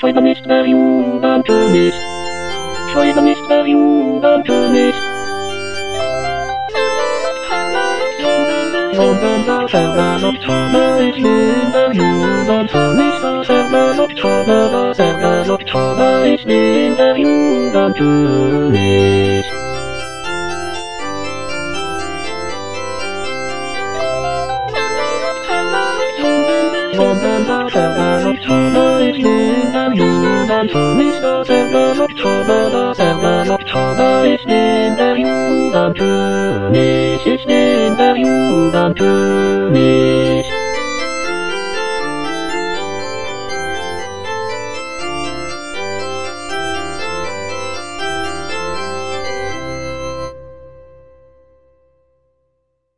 Heute nicht der Jugendkönig. Heute nicht der Jugendkönig. Sondern der Server Oktober, ich bin der Jugendkönig. Der Server Oktober, der Server Oktober, ich bin der Jugendkönig. Sondern der Server Oktober, ich bin der Jugendkönig. Der Server Oktober, ich bin der Jugendkönig. Ich bin der Jugendkönig.